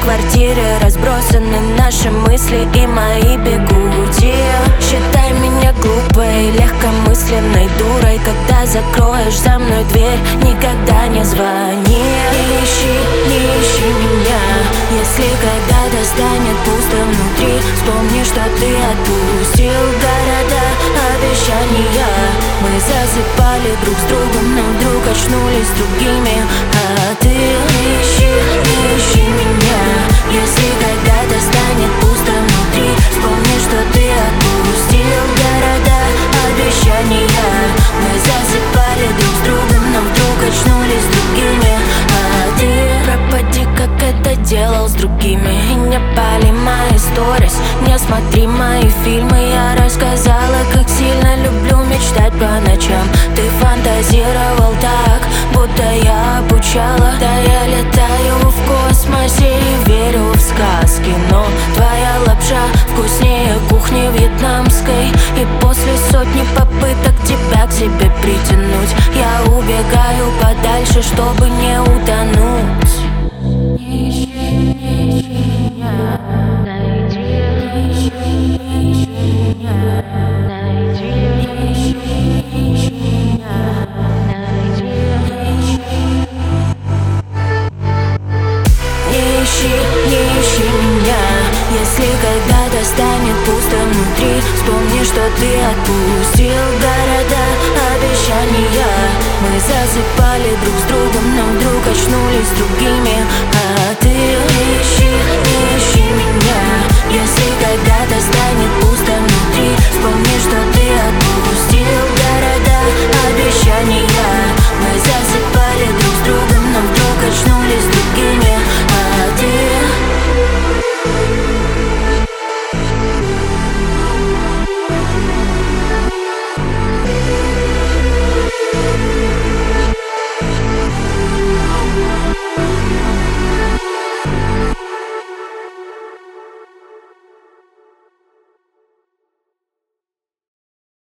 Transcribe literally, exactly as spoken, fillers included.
квартире разбросаны наши мысли и мои бегути. Считай меня глупой, легкомысленной дурой. Когда закроешь за мной дверь, никогда не звони. Не ищи, не ищи меня, если когда-то станет пусто внутри. Вспомни, что ты отпустил города, обещания. Мы засыпали друг с другом, но вдруг очнулись другими. А ты не ищи, не ищи меня, если когда-то станет пусто внутри. Вспомни, что ты отпустил города, обещания. Мы засыпали друг с другом, но вдруг очнулись другими. А ты пропади, как это делал с другими. И не пали мои сторис, не смотри мои фильмы. Я рассказала, как сильно люблю мечтать по ночам. Ты фантазировал так, будто я обучала. Да я летаю в космосе и верю в сказки. Но твоя лапша вкуснее кухни вьетнамской. И после сотни попыток тебя к себе притянуть, я убегаю подальше, чтобы не утонуть. Не ищи, не ищи меня, найди, не ищи, не ищи меня, найди, не ищи, не ищи меня, найди, не ищи. Не ищи, не ищи меня, если когда-то станет пусто внутри. Вспомни, что ты отпустил города, обещания. Мы засыпали друг с другом, но вдруг очнулись другими.